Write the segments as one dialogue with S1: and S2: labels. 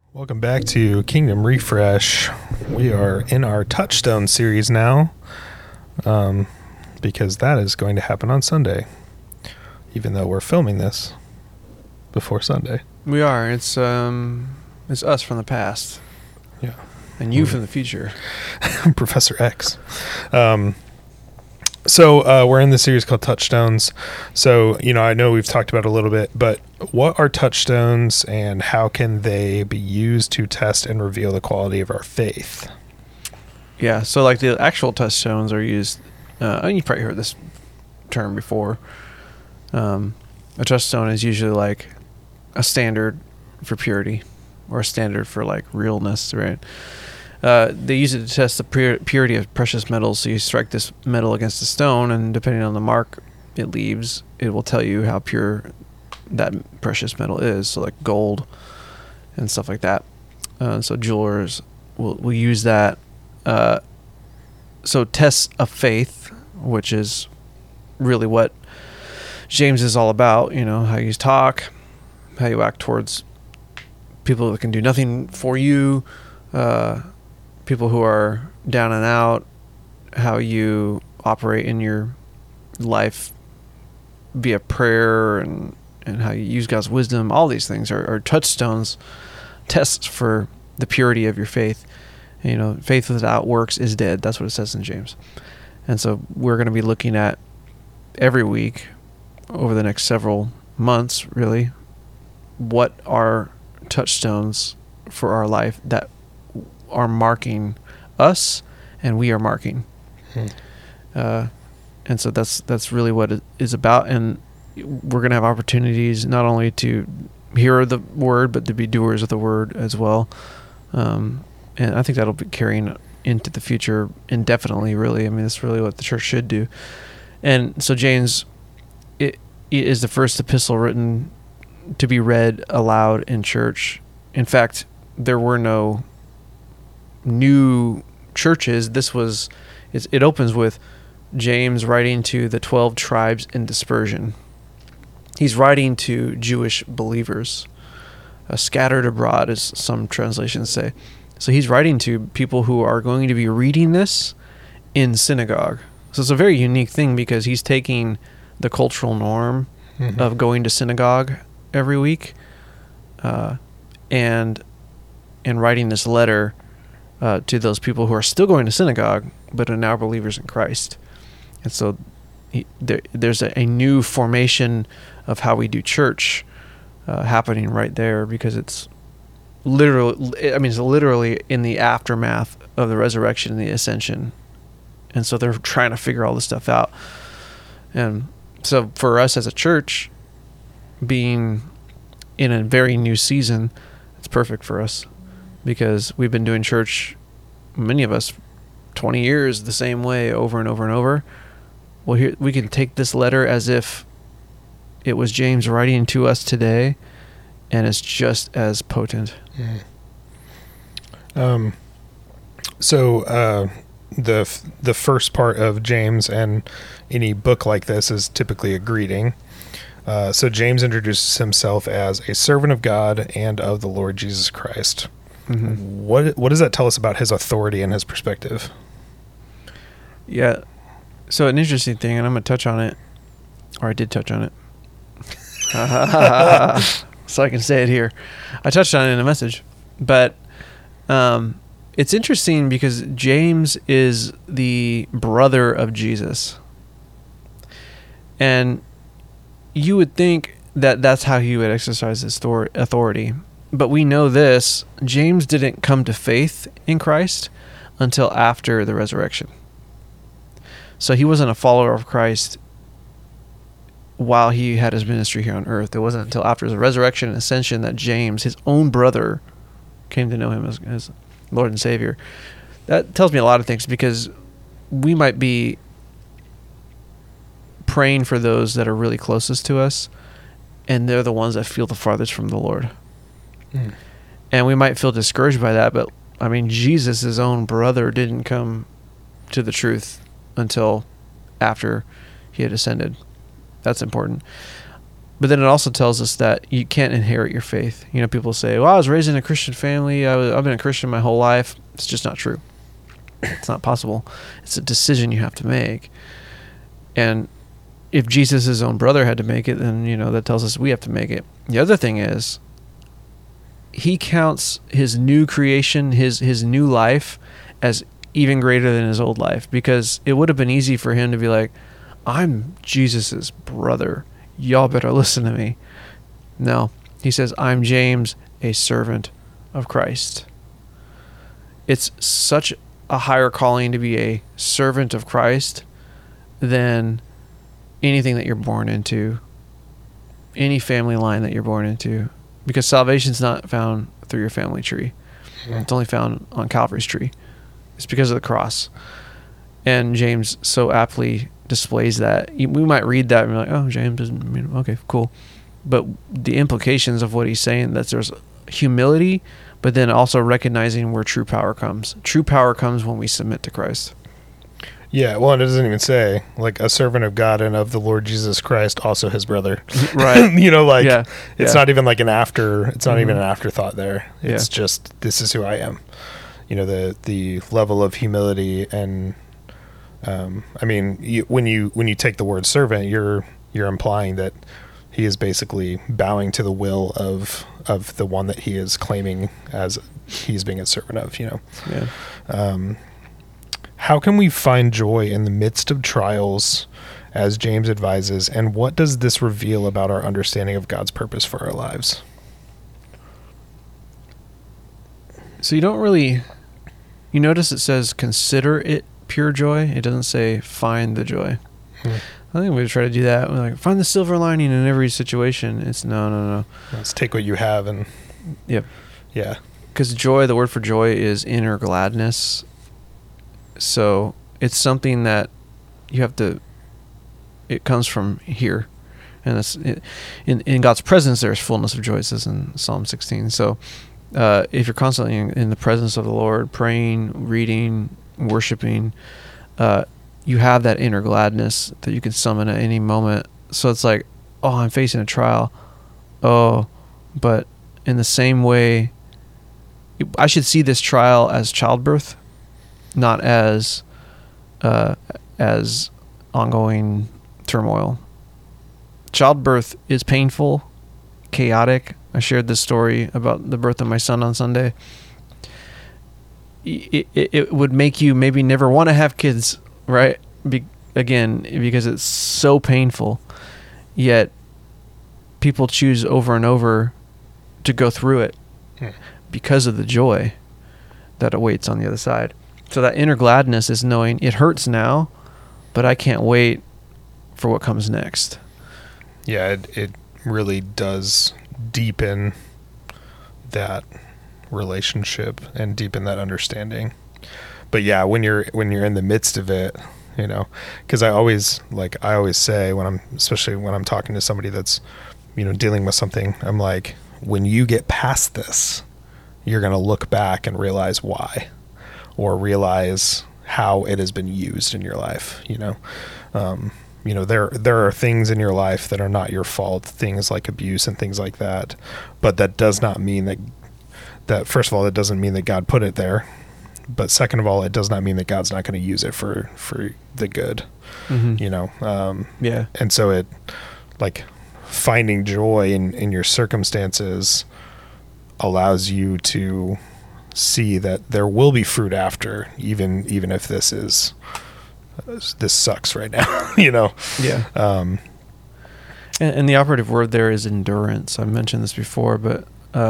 S1: Welcome back to Kingdom Refresh. We are in our Touchstone series now, because that is going to happen on Sunday, even though we're filming this before Sunday.
S2: We are. It's us from the past.
S1: Yeah.
S2: And you from the future.
S1: Professor X. So we're in the series called Touchstones. So, I know we've talked about it a little bit, but what are touchstones and how can they be used to test and reveal the quality of our faith?
S2: Yeah, so like the actual touchstones are used, and you've probably heard this term before. A touchstone is usually like a standard for purity or a standard for like realness, right? They use it to test the purity of precious metals. So you strike this metal against a stone, and depending on the mark it leaves, it will tell you how pure that precious metal is. So like gold and stuff like that. So jewelers will use that. So tests of faith, which is really what James is all about. How you talk, how you act towards people that can do nothing for you. People who are down and out, how you operate in your life via prayer and how you use God's wisdom. All these things are touchstones, tests for the purity of your faith. Faith without works is dead. That's what it says in James. And so we're going to be looking at every week over the next several months, really, what are touchstones for our life that are marking us and we are marking. And so that's really what it is about. And we're going to have opportunities not only to hear the word, but to be doers of the word as well. And I think that'll be carrying into the future indefinitely, really. I mean, that's really what the church should do. And so James, it is the first epistle written to be read aloud in church. In fact, there were no new churches. It opens with James writing to the 12 tribes in dispersion. He's writing to Jewish believers, scattered abroad, as some translations say. So he's writing to people who are going to be reading this in synagogue. So it's a very unique thing because he's taking the cultural norm of going to synagogue every week, and writing this letter to those people who are still going to synagogue but are now believers in Christ. And so there's a new formation of how we do church happening right there, because it's literally in the aftermath of the resurrection and the ascension. And so they're trying to figure all this stuff out. And so for us as a church, being in a very new season, it's perfect for us, because we've been doing church, many of us, 20 years the same way over and over and over. Well, here we can take this letter as if it was James writing to us today, and it's just as potent.
S1: So the first part of James and any book like this is typically a greeting. So James introduces himself as a servant of God and of the Lord Jesus Christ. Mm-hmm. What does that tell us about his authority and his perspective?
S2: Yeah. So an interesting thing, and I'm going to touch on it, or I did touch on it. So I can say it here. I touched on it in a message, but it's interesting because James is the brother of Jesus. And you would think that that's how he would exercise his authority. But we know this, James didn't come to faith in Christ until after the resurrection. So he wasn't a follower of Christ while he had his ministry here on earth. It wasn't until after his resurrection and ascension that James, his own brother, came to know him as Lord and Savior. That tells me a lot of things, because we might be praying for those that are really closest to us, and they're the ones that feel the farthest from the Lord. And we might feel discouraged by that, but I mean, Jesus, his own brother, didn't come to the truth until after he had ascended. That's important. But then it also tells us that you can't inherit your faith. You know, people say, well, I was raised in a Christian family. I've been a Christian my whole life. It's just not true. It's not possible. It's a decision you have to make. And if Jesus' own brother had to make it, then, you know, that tells us we have to make it. The other thing is, he counts his new creation, his new life, as even greater than his old life, because it would have been easy for him to be like, I'm Jesus's brother. Y'all better listen to me. No, he says, I'm James, a servant of Christ. It's such a higher calling to be a servant of Christ than anything that you're born into, any family line that you're born into, because salvation's not found through your family tree. It's only found on Calvary's tree. It's because of the cross. And James so aptly displays that. We might read that and be like, oh, James isn't, okay, cool. But the implications of what he's saying, that there's humility, but then also recognizing where true power comes. True power comes when we submit to Christ.
S1: Yeah, well, it doesn't even say, like, a servant of God and of the Lord Jesus Christ, also his brother.
S2: Right.
S1: You know, like,
S2: Yeah.
S1: it's not even like it's not even
S2: Mhm.
S1: an afterthought there. It's
S2: Yeah.
S1: just, this is who I am. You know, the level of humility and, I mean, when you take the word servant, you're implying that he is basically bowing to the will of the one that he is claiming as he's being a servant of, you know.
S2: Yeah.
S1: How can we find joy in the midst of trials, as James advises, and what does this reveal about our understanding of God's purpose for our lives?
S2: So you notice it says consider it pure joy. It doesn't say find the joy. I think we try to do that. We're like, find the silver lining in every situation. It's no.
S1: Let's take what you have and
S2: Yep.
S1: yeah.
S2: Because joy, the word for joy is inner gladness. So it's something that you have to, it comes from here. And that's in God's presence, there's fullness of joy, it says in Psalm 16. So if you're constantly in the presence of the Lord, praying, reading, worshiping, you have that inner gladness that you can summon at any moment. So it's like, oh, I'm facing a trial. Oh, but in the same way, I should see this trial as childbirth, not as ongoing turmoil. Childbirth is painful, chaotic. I shared this story about the birth of my son on Sunday. It would make you maybe never want to have kids, right? Because it's so painful. Yet people choose over and over to go through it because of the joy that awaits on the other side. So that inner gladness is knowing it hurts now, but I can't wait for what comes next.
S1: Yeah, it really does deepen that relationship and deepen that understanding. But yeah, when you're in the midst of it, you know, because I always say especially when I'm talking to somebody that's, you know, dealing with something, I'm like, when you get past this, you're going to look back and realize why, or realize how it has been used in your life. You know, there are things in your life that are not your fault, things like abuse and things like that. But that does not mean that first of all, it doesn't mean that God put it there. But second of all, it does not mean that God's not going to use it for the good, you know?
S2: Yeah.
S1: And so it, like, finding joy in your circumstances allows you to see that there will be fruit after, even if this sucks right now, you know?
S2: Yeah. And the operative word there is endurance. I've mentioned this before, but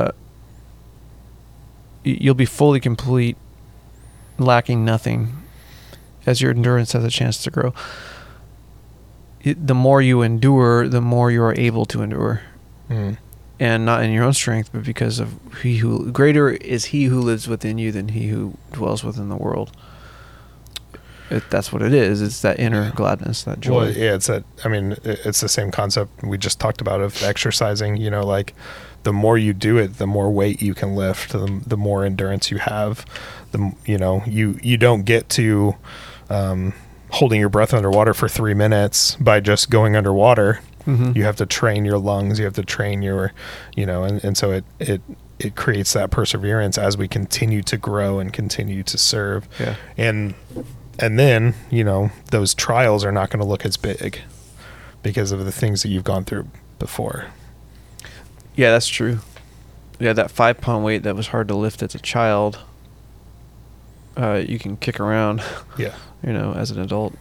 S2: you'll be fully complete, lacking nothing, as your endurance has a chance to grow. The more you endure, the more you are able to endure. And not in your own strength, but because of greater is he who lives within you than he who dwells within the world. That's what it is. It's that inner gladness, that joy.
S1: Well, yeah, it's the same concept we just talked about of exercising, you know, like the more you do it, the more weight you can lift, the more endurance you have. You don't get to holding your breath underwater for 3 minutes by just going underwater.
S2: Mhm.
S1: You have to train your lungs. You have to train your, and so it creates that perseverance as we continue to grow and continue to serve.
S2: Yeah.
S1: And then, those trials are not going to look as big because of the things that you've gone through before.
S2: Yeah, that's true. Yeah, that 5-pound weight that was hard to lift as a child, you can kick around,
S1: Yeah.
S2: as an adult.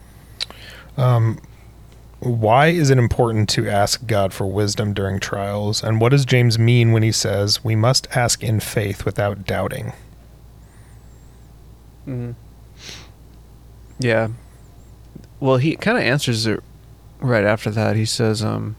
S1: Why is it important to ask God for wisdom during trials? And what does James mean when he says we must ask in faith without doubting?
S2: Mm-hmm. Yeah. Well, he kind of answers it right after that. He says, don't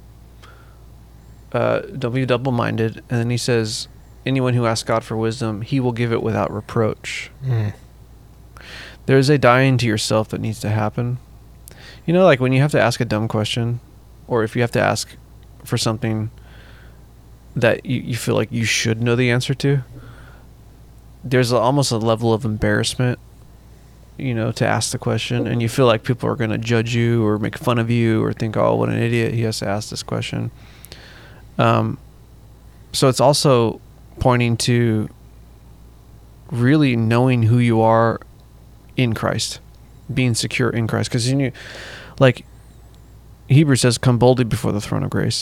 S2: be double-minded. And then he says, anyone who asks God for wisdom, he will give it without reproach. There is a dying to yourself that needs to happen. Like when you have to ask a dumb question, or if you have to ask for something that you feel like you should know the answer to, there's almost a level of embarrassment, to ask the question, and you feel like people are going to judge you or make fun of you or think, oh, what an idiot, he has to ask this question. So it's also pointing to really knowing who you are in Christ, being secure in Christ. Because like Hebrews says, come boldly before the throne of grace.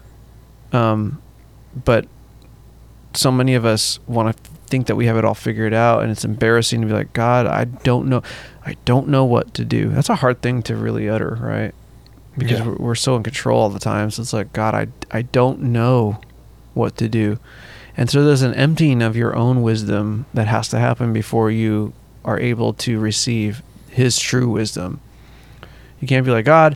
S2: But so many of us want to think that we have it all figured out, and it's embarrassing to be like, God, I don't know what to do. That's a hard thing to really utter, right? Because we're so in control all the time. So it's like, God, I don't know what to do. And so there's an emptying of your own wisdom that has to happen before you are able to receive his true wisdom. You can't be like, God,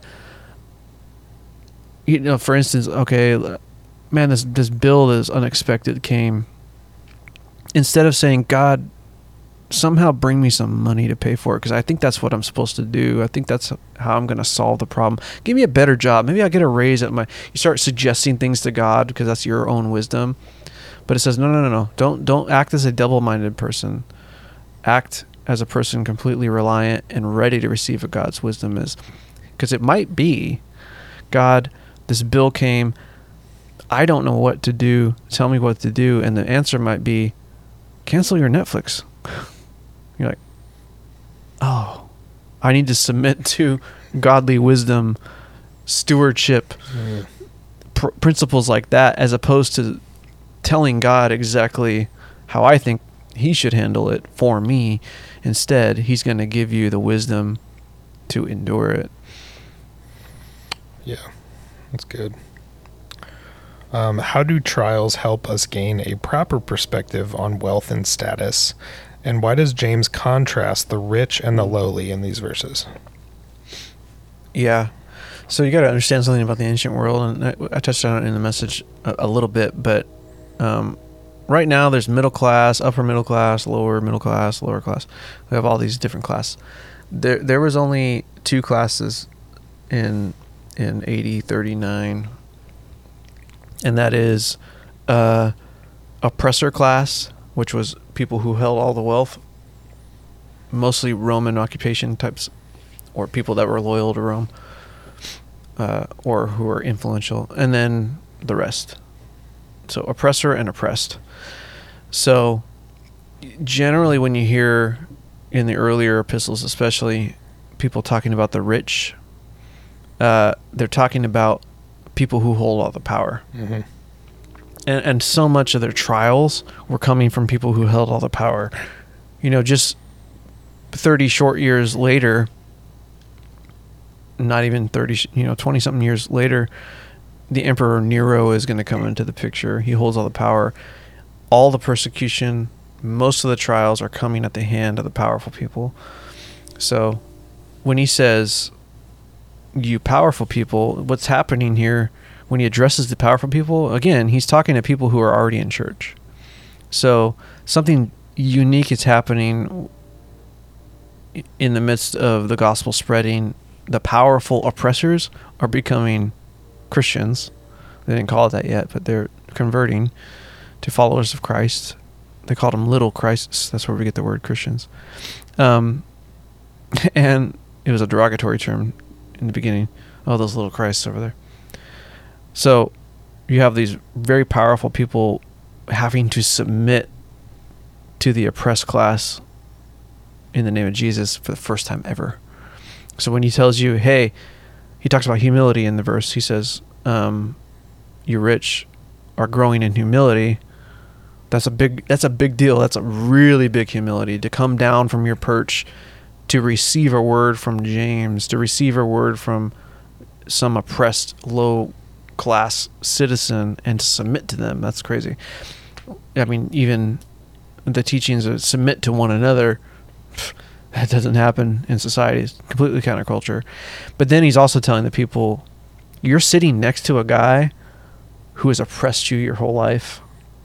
S2: for instance, okay, man, this bill is unexpected came. Instead of saying, God, somehow bring me some money to pay for it, because I think that's what I'm supposed to do. I think that's how I'm going to solve the problem. Give me a better job. Maybe I'll get a raise at you start suggesting things to God because that's your own wisdom. But it says, no. Don't act as a double-minded person. Act as a person completely reliant and ready to receive what God's wisdom is. Because it might be, God, this bill came, I don't know what to do, tell me what to do. And the answer might be, cancel your Netflix. You're like, oh, I need to submit to godly wisdom, stewardship, principles like that, as opposed to telling God exactly how I think he should handle it for me. Instead, he's going to give you the wisdom to endure it.
S1: Yeah, that's good. How do trials help us gain a proper perspective on wealth and status? And why does James contrast the rich and the lowly in these verses?
S2: Yeah. So you got to understand something about the ancient world, and I touched on it in the message a little bit, but right now there's middle class, upper middle class, lower middle class, lower class. We have all these different classes. There was only two classes in AD 39, and that is oppressor class, which was people who held all the wealth, mostly Roman occupation types, or people that were loyal to Rome, or who were influential, and then the rest. So oppressor and oppressed. So generally when you hear in the earlier epistles, especially people talking about the rich, they're talking about people who hold all the power.
S1: Mm-hmm.
S2: And so much of their trials were coming from people who held all the power. Just 30 short years later, not even 30, 20 something years later, the Emperor Nero is going to come into the picture. He holds all the power. All the persecution, most of the trials are coming at the hand of the powerful people. So when he says, you powerful people, what's happening here when he addresses the powerful people, again, he's talking to people who are already in church. So something unique is happening in the midst of the gospel spreading. The powerful oppressors are becoming Christians. They didn't call it that yet, but they're converting to followers of Christ. They called them little Christs. That's where we get the word Christians. And it was a derogatory term in the beginning. Oh, those little Christs over there. So you have these very powerful people having to submit to the oppressed class in the name of Jesus for the first time ever. So when he tells you, hey, he talks about humility in the verse. He says, you rich are growing in humility. That's a big deal. That's a really big humility, to come down from your perch, to receive a word from James, to receive a word from some oppressed low class citizen, and to submit to them. That's crazy. I mean, even the teachings of submit to one another, that doesn't happen in society. It's completely counterculture. But then he's also telling the people, you're sitting next to a guy who has oppressed you your whole life.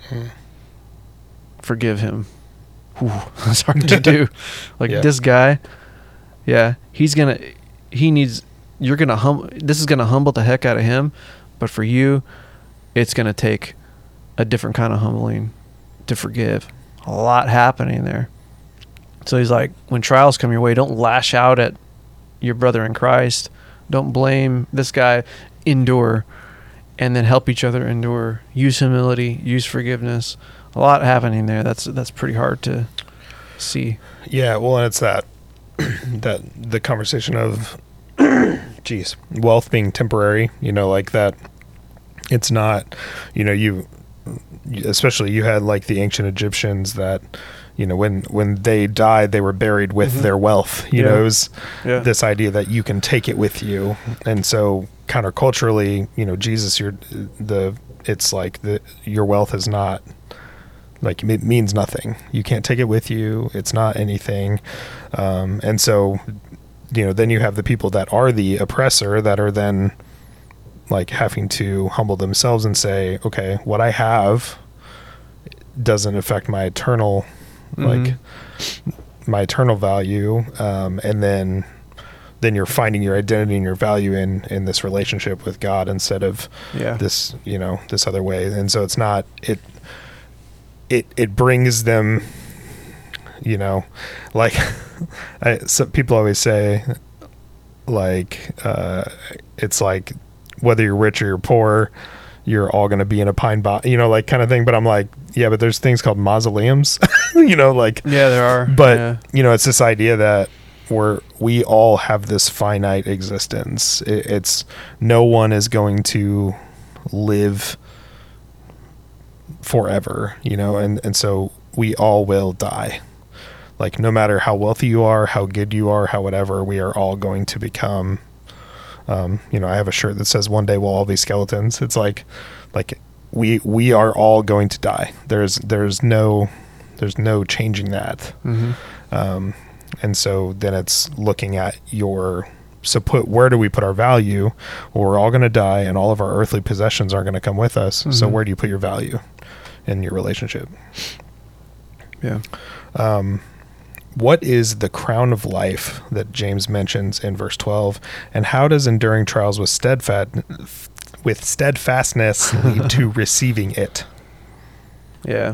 S2: Forgive him. Ooh, that's hard to do. Like, this guy, this is gonna humble the heck out of him. But for you, it's gonna take a different kind of humbling to forgive. A lot happening there. So he's like, when trials come your way, don't lash out at your brother in Christ. Don't blame this guy. Endure, and then help each other endure. Use humility, use forgiveness. A lot happening there. That's pretty hard to see.
S1: Yeah, well, and it's that the conversation of wealth being temporary, like that. It's not, you especially you had like the ancient Egyptians that, when they died, they were buried with their wealth. It was this idea that you can take it with you. And so counterculturally, Jesus, it's like your wealth is not, like, it means nothing. You can't take it with you. It's not anything. And so, then you have the people that are the oppressor that are then like having to humble themselves and say, okay, what I have doesn't affect my eternal, like my eternal value. And then you're finding your identity and your value in this relationship with God instead of this, this other way. And so it's not, it brings them, like some people always say, like, it's like, whether you're rich or you're poor, you're all going to be in a pine like kind of thing. But I'm like, yeah, but there's things called mausoleums, like,
S2: there are,
S1: but it's this idea that we all have this finite existence. It's no one is going to live forever, and so we all will die. Like, no matter how wealthy you are, how good you are, how whatever, we are all going to become, I have a shirt that says one day we'll all be skeletons. It's like we are all going to die. There's no changing that. And so then it's looking at where do we put our value? Well, we're all going to die, and all of our earthly possessions aren't going to come with us. So where do you put your value in your relationship?
S2: Yeah.
S1: What is the crown of life that James mentions in verse 12, and how does enduring trials with steadfastness lead to receiving it?
S2: Yeah.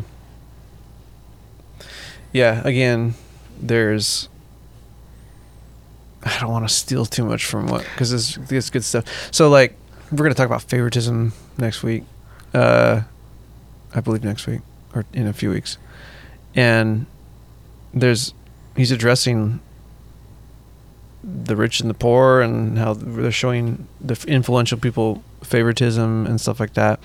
S2: Again, there's, I don't want to steal too much from because it's good stuff. So, like, we're going to talk about favoritism next week. I believe next week or in a few weeks. And he's addressing the rich and the poor and how they're showing the influential people favoritism and stuff like that.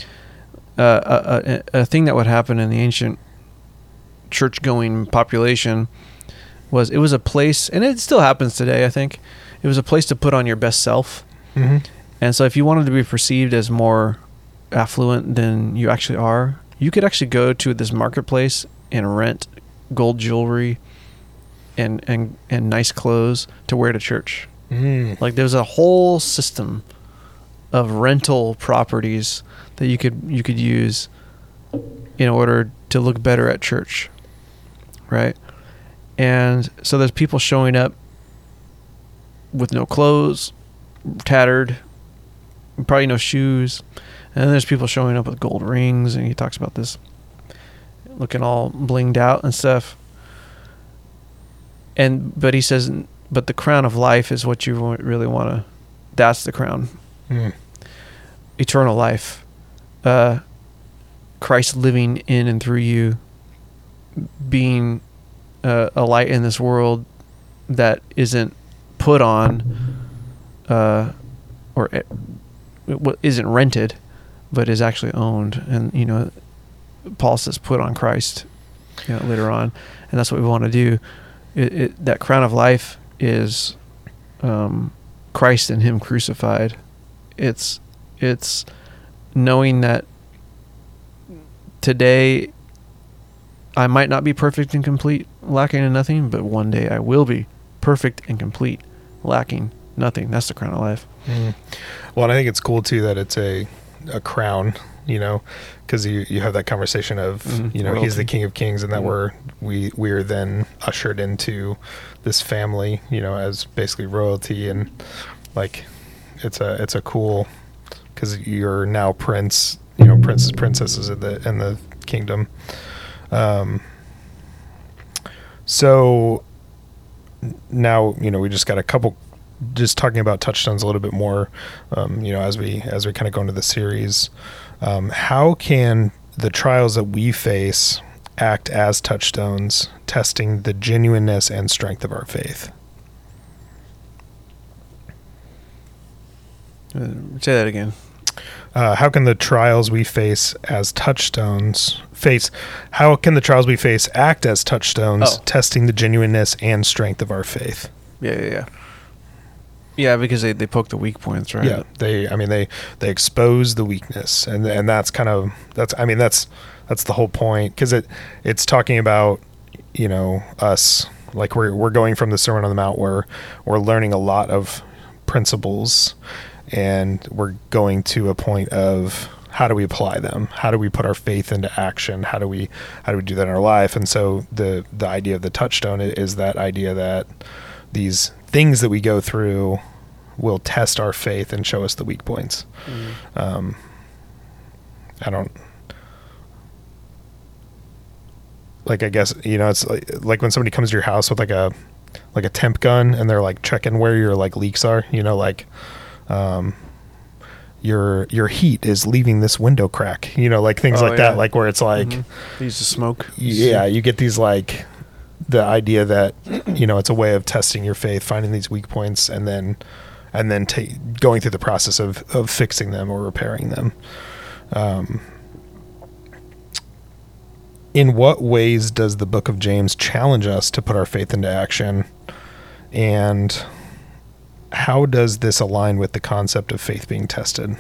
S2: A thing that would happen in the ancient church-going population was it was a place, and it still happens today, I think. It was a place to put on your best self. And so if you wanted to be perceived as more affluent than you actually are, you could actually go to this marketplace and rent gold jewelry and nice clothes to wear to church. Like, there's a whole system of rental properties that you could use in order to look better at church, right? And so there's people showing up with no clothes, tattered, probably no shoes, and then there's people showing up with gold rings, and he talks about this looking all blinged out and stuff. But he says, but the crown of life is what you really want to. That's the crown. eternal life, Christ living in and through you, being a light in this world that isn't put on or isn't rented, but is actually owned. And Paul says put on Christ later on, and that's what we want to do. That crown of life is Christ and him crucified. It's knowing that today I might not be perfect and complete, lacking in nothing, but one day I will be perfect and complete, lacking nothing. That's the crown of life.
S1: Well, and I think it's cool too that it's a crown, because you have that conversation of
S2: Royalty.
S1: He's the King of Kings, and that we're then ushered into this family, as basically royalty, and like it's a cool, because you're now princes, princesses in the kingdom. So now we just got a couple. Just talking about touchstones a little bit more, as we kind of go into the series, how can the trials that we face act as touchstones, testing the genuineness and strength of our faith?
S2: Say that again.
S1: How can the trials we face as touchstones How can the trials we face act as touchstones, testing the genuineness and strength of our faith?
S2: Yeah, because they poke the weak points, right?
S1: Yeah, they expose the weakness, and that's the whole point, because it's talking about us, like we're going from the Sermon on the Mount where we're learning a lot of principles, and we're going to a point of how do we apply them? How do we put our faith into action? How do we do that in our life? And so the idea of the touchstone is that idea that these things that we go through will test our faith and show us the weak points. I guess, it's like when somebody comes to your house with like a temp gun, and they're like checking where your like leaks are, your heat is leaving this window crack, like things that, like where it's like,
S2: They used to smoke.
S1: Yeah. You get these like, the idea that it's a way of testing your faith, finding these weak points, and then going through the process of fixing them or repairing them. In what ways does the book of James challenge us to put our faith into action, and how does this align with the concept of faith being tested?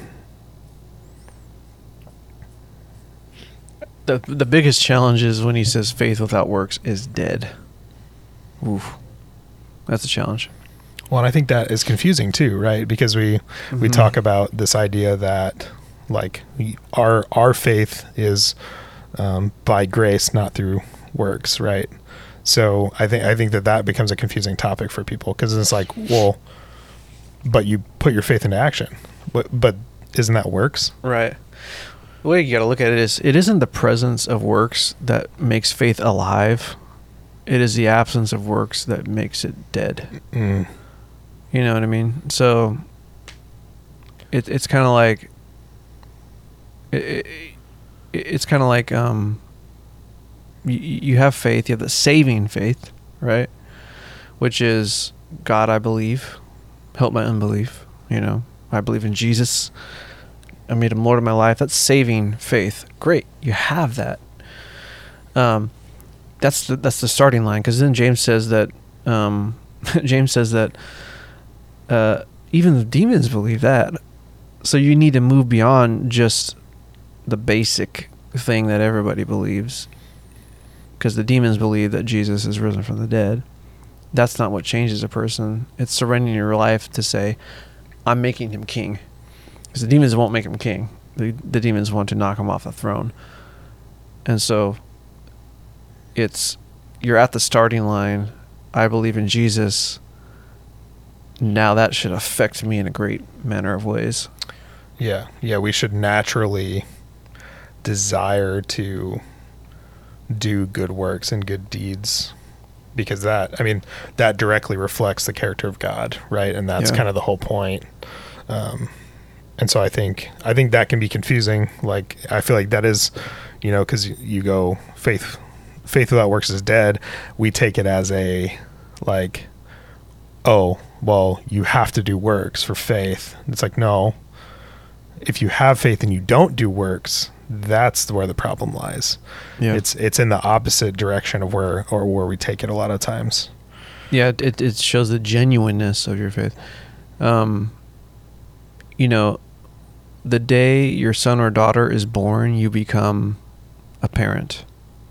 S2: The biggest challenge is when he says faith without works is dead. Oof. That's a challenge.
S1: Well, and I think that is confusing too, right? Because we talk about this idea that like our faith is by grace, not through works, right? So I think that becomes a confusing topic for people, because it's like, well, but you put your faith into action, but isn't that works?
S2: Right. The way you got to look at it is, it isn't the presence of works that makes faith alive. It is the absence of works that makes it dead. You know what I mean? So it's kind of like it's kind of like you have faith, you have the saving faith, right? Which is, God, I believe, help my unbelief. I believe in Jesus. I made him Lord of my life. That's saving faith. Great, you have that. That's the starting line, because then James says that even the demons believe that. So you need to move beyond just the basic thing that everybody believes, because the demons believe that Jesus is risen from the dead. That's not what changes a person. It's surrendering your life to say, I'm making him king. Because the demons won't make him king. The demons want to knock him off the throne. And so you're at the starting line. I believe in Jesus. Now that should affect me in a great manner of ways.
S1: Yeah. We should naturally desire to do good works and good deeds, because that directly reflects the character of God, right? And that's kind of the whole point. And so I think that can be confusing. Like, I feel like that is, because you go faith without works is dead. We take it as a, like, oh, well, you have to do works for faith. It's like, no, if you have faith and you don't do works, that's where the problem lies.
S2: Yeah.
S1: It's in the opposite direction of where we take it a lot of times.
S2: Yeah, it shows the genuineness of your faith. The day your son or daughter is born, you become a parent.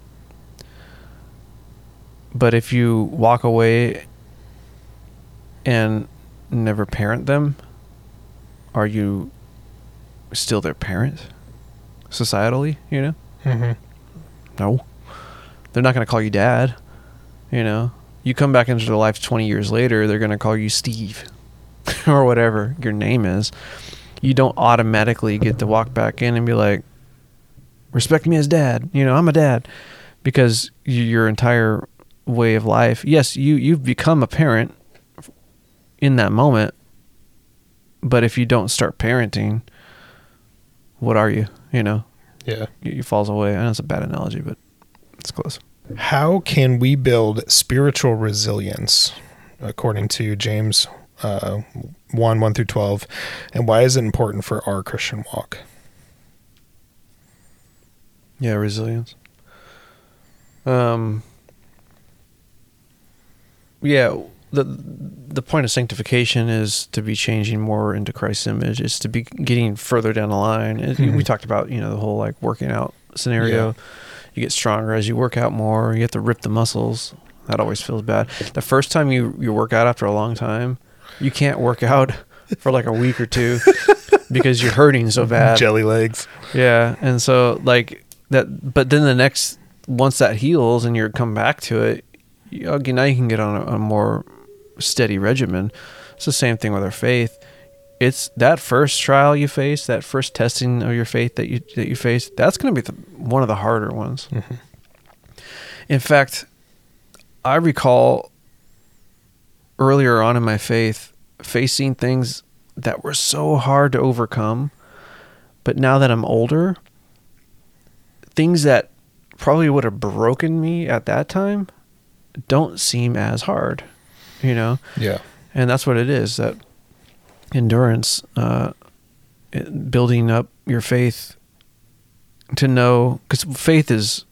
S2: But if you walk away and never parent them, are you still their parent? Societally,
S1: Mm-hmm.
S2: No. They're not going to call you dad, You come back into their life 20 years later, they're going to call you Steve or whatever your name is. You don't automatically get to walk back in and be like, respect me as dad. I'm a dad. Because your entire way of life, yes, you've become a parent in that moment. But if you don't start parenting, what are you?
S1: Yeah.
S2: You falls away. I know it's a bad analogy, but it's close.
S1: How can we build spiritual resilience, according to James 1 through 12, and why is it important for our Christian walk?
S2: Yeah, resilience. The point of sanctification is to be changing more into Christ's image. It's to be getting further down the line.
S1: Mm-hmm.
S2: We talked about, the whole like working out scenario. Yeah. You get stronger as you work out more. You have to rip the muscles. That always feels bad. The first time you work out after a long time, you can't work out for like a week or two because you're hurting so bad.
S1: Jelly legs.
S2: Yeah. And so like that, but then once that heals and you come back to it, now you can get on a more steady regimen. It's the same thing with our faith. It's that first trial you face, that first testing of your faith that you face, that's going to be one of the harder ones.
S1: Mm-hmm.
S2: In fact, I recall earlier on in my faith facing things that were so hard to overcome, but now that I'm older, things that probably would have broken me at that time don't seem as hard,
S1: Yeah.
S2: And that's what it is, that endurance, building up your faith to know, because faith is,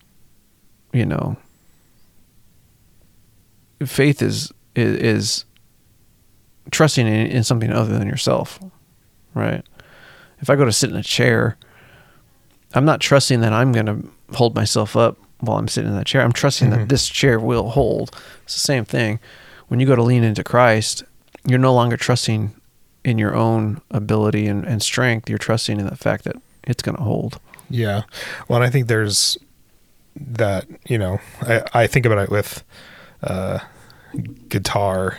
S2: faith is trusting in something other than yourself, right? If I go to sit in a chair, I'm not trusting that I'm going to hold myself up while I'm sitting in that chair. I'm trusting that this chair will hold. It's the same thing. When you go to lean into Christ, you're no longer trusting in your own ability and strength. You're trusting in the fact that it's going to hold.
S1: Yeah. Well, and I think there's that, I think about it with guitar.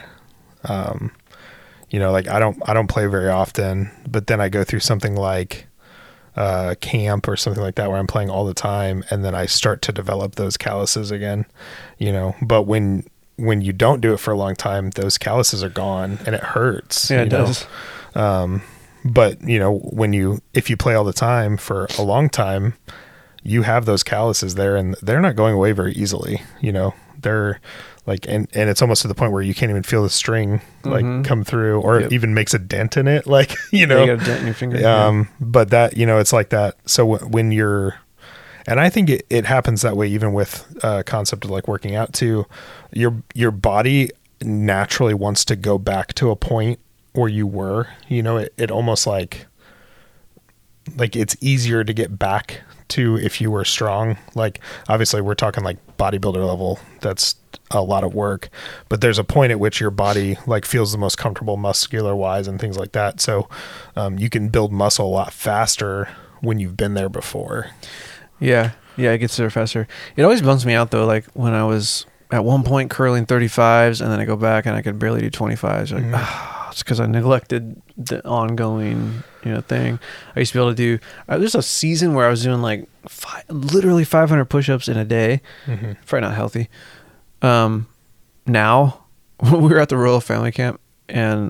S1: Like I don't play very often, but then I go through something like camp or something like that where I'm playing all the time, and then I start to develop those calluses again, but when you don't do it for a long time, those calluses are gone and it hurts.
S2: Yeah, it does.
S1: But if you play all the time for a long time, you have those calluses there and they're not going away very easily. They're like, and it's almost to the point where you can't even feel the string like come through, or it even makes a dent in it. Like,
S2: you got a dent in your finger.
S1: But that, it's like that. So when you're, and I think it happens that way, even with concept of like working out too, your body naturally wants to go back to a point where you were, it almost like it's easier to get back to if you were strong. Like, obviously we're talking like bodybuilder level. That's a lot of work, but there's a point at which your body like feels the most comfortable muscular wise and things like that. So you can build muscle a lot faster when you've been there before. Yeah,
S2: it gets there faster. It always bums me out though, like when I was at one point curling 35s and then I go back and I could barely do 25s. Like, it's because I neglected the ongoing, thing. I used to be able to do, there's a season where I was doing like literally 500 push-ups in a day. Probably not healthy. Now we were at the Royal Family Camp and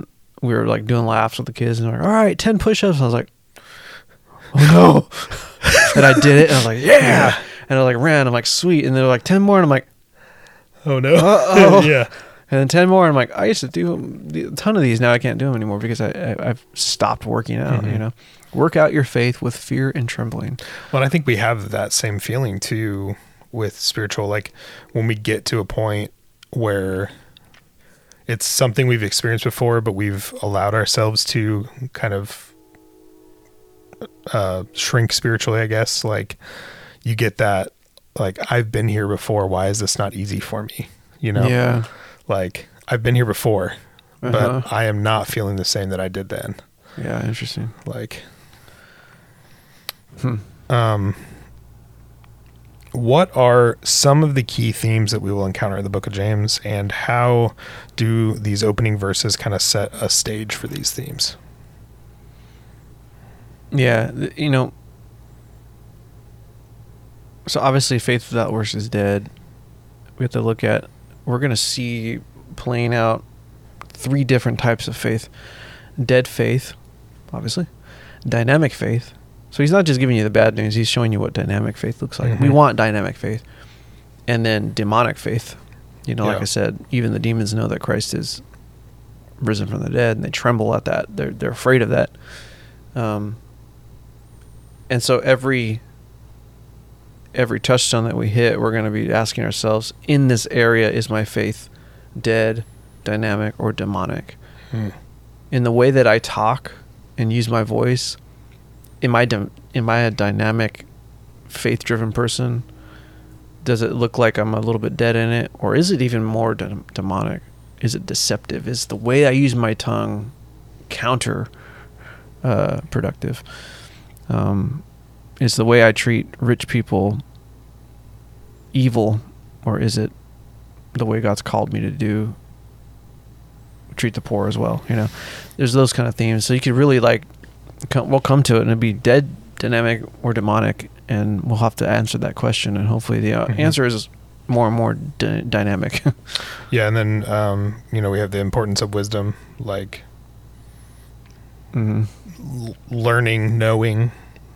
S2: we were like doing laughs with the kids, and they're like, all right, 10 push-ups. I was like, oh no. And I did it, and I was like, yeah. And I like ran. I'm like, sweet. And they're like, 10 more. And I'm like,
S1: oh no. Yeah.
S2: And then 10 more. And I'm like, I used to do a ton of these. Now I can't do them anymore because I've stopped working out, you know. Work out your faith with fear and trembling.
S1: Well, I think we have that same feeling too with spiritual, like when we get to a point where it's something we've experienced before, but we've allowed ourselves to kind of shrink spiritually, I guess. Like you get that, like, I've been here before. Why is this not easy for me? You know?
S2: Yeah.
S1: Like I've been here before, but I am not feeling the same that I did then.
S2: Yeah. Interesting.
S1: Like, what are some of the key themes that we will encounter in the book of James, and how do these opening verses kind of set a stage for these themes?
S2: Yeah. You know, so obviously faith without works is dead. We have to look at, we're going to see playing out 3 different types of faith. Dead faith, obviously. Dynamic faith. So he's not just giving you the bad news, he's showing you what dynamic faith looks like. We want dynamic faith. And then demonic faith. You know, like I said, even the demons know that Christ is risen from the dead, and they tremble at that. They're afraid of that. And so every touchstone that we hit, we're going to be asking ourselves, in this area, is my faith dead, dynamic, or demonic? In the way that I talk and use my voice, am I a dynamic, faith-driven person? Does it look like I'm a little bit dead in it? Or is it even more demonic? Is it deceptive? Is the way I use my tongue counter productive? Is the way I treat rich people evil? Or is it the way God's called me to do, treat the poor as well? You know, there's those kind of themes. So you could really we'll come to it, and it'd be dead, dynamic, or demonic, and we'll have to answer that question, and hopefully the answer is more and more dynamic.
S1: Yeah, and then we have the importance of wisdom, like learning, knowing,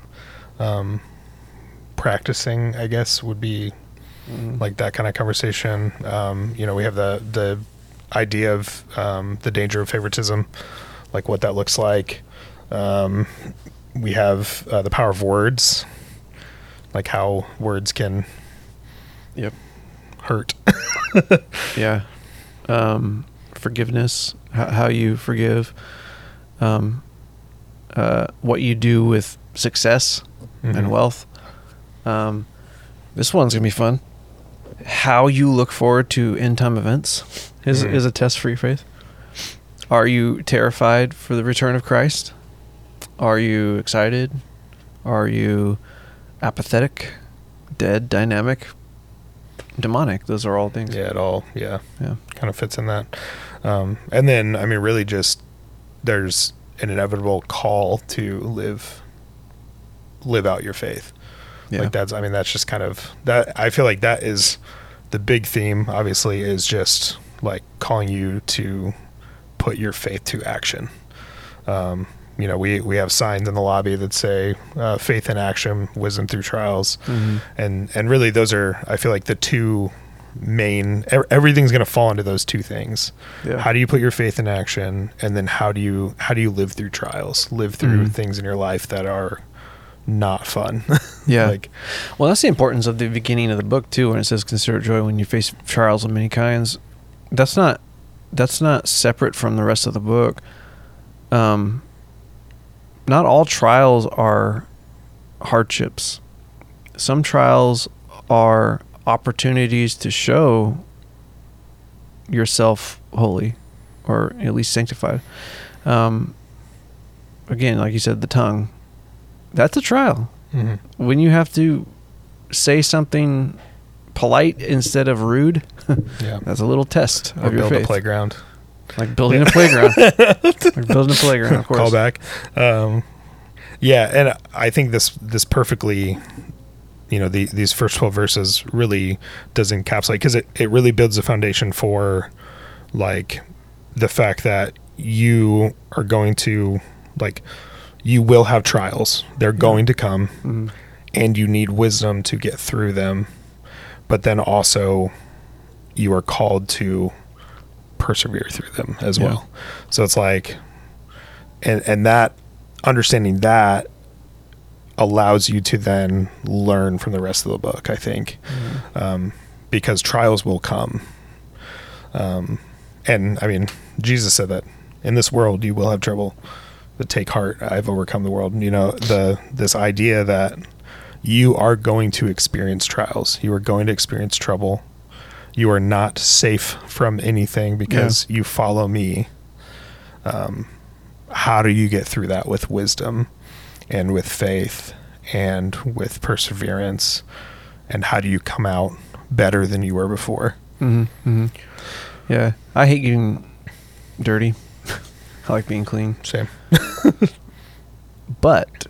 S1: practicing, I guess, would be like that kind of conversation. We have the idea of the danger of favoritism, like what that looks like. We have the power of words, like how words can hurt.
S2: Yeah. Forgiveness, how you forgive, what you do with success and wealth. This one's gonna be fun. How you look forward to end time events is a test for your faith. Are you terrified for the return of Christ? Are you excited? Are you apathetic, dead, dynamic, demonic? Those are all things.
S1: Yeah, it all kind of fits in that. And then, I mean, really just there's an inevitable call to live out your faith.
S2: Yeah.
S1: Like that's just kind of that. I feel like that is the big theme, obviously, is just like calling you to put your faith to action. We have signs in the lobby that say faith in action, wisdom through trials. And really those are, I feel like, the two main, everything's going to fall into those two things. Yeah. How do you put your faith in action? And then how do you live through trials, live through things in your life that are not fun?
S2: Yeah. Well, that's the importance of the beginning of the book too, when it says consider it joy when you face trials of many kinds. That's not separate from the rest of the book. Not all trials are hardships. Some trials are opportunities to show yourself holy, or at least sanctified. Again, like you said, the tongue, that's a trial. When you have to say something polite instead of rude, that's a little test of your faith.
S1: A playground.
S2: Like building a playground. Like building a playground, of course.
S1: Call back. And I think this perfectly, these first 12 verses really does encapsulate, because it really builds a foundation for like the fact that you are going to, like, you will have trials. They're going to come,
S2: Mm-hmm.
S1: and you need wisdom to get through them. But then also, you are called to persevere through them as
S2: Yeah.
S1: well. So it's like, and that, understanding that allows you to then learn from the rest of the book, I think. Because trials will come. And I mean, Jesus said that in this world you will have trouble, but take heart, I've overcome the world. You know, this idea that you are going to experience trials, you are going to experience trouble, you are not safe from anything because you follow me. How do you get through that with wisdom and with faith and with perseverance? And how do you come out better than you were before?
S2: Mm-hmm. Mm-hmm. Yeah, I hate getting dirty. I like being clean.
S1: Same.
S2: But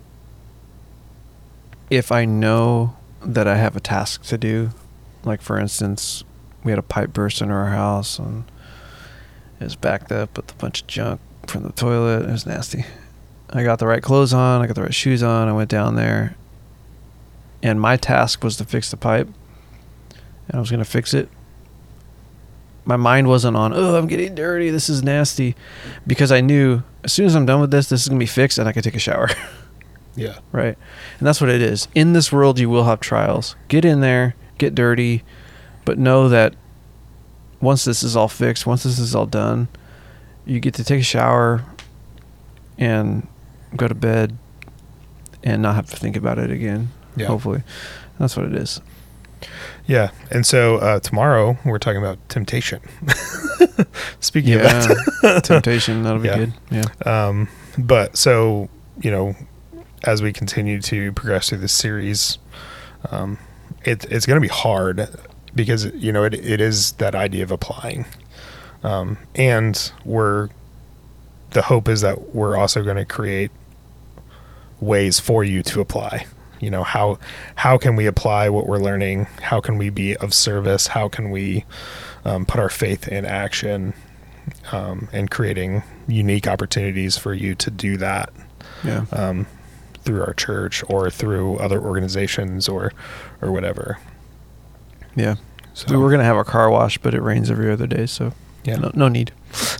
S2: if I know that I have a task to do, like for instance, we had a pipe burst in our house and it was backed up with a bunch of junk from the toilet. It was nasty. I got the right clothes on. I got the right shoes on. I went down there, and my task was to fix the pipe, and I was going to fix it. My mind wasn't on, oh, I'm getting dirty, this is nasty, because I knew as soon as I'm done with this is going to be fixed and I can take a shower.
S1: Yeah.
S2: Right? And that's what it is. In this world, you will have trials. Get in there, get dirty, but know that once this is all fixed, once this is all done, you get to take a shower and go to bed and not have to think about it again, hopefully. That's what it is.
S1: Yeah. And so tomorrow we're talking about temptation. Speaking of that.
S2: Temptation, that'll be good. Yeah.
S1: But so, you know, as we continue to progress through this series, it's going to be hard because, you know, it is that idea of applying. And the hope is that we're also going to create ways for you to apply. You know, how can we apply what we're learning? How can we be of service? How can we put our faith in action, and creating unique opportunities for you to do that through our church or through other organizations or whatever.
S2: Yeah.
S1: So
S2: We were going to have a car wash, but it rains every other day, so no need.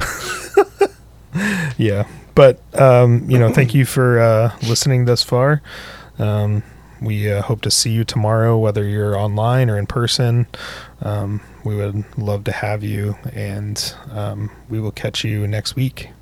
S1: Yeah. But, you know, thank you for listening thus far. We hope to see you tomorrow, whether you're online or in person. We would love to have you, and we will catch you next week.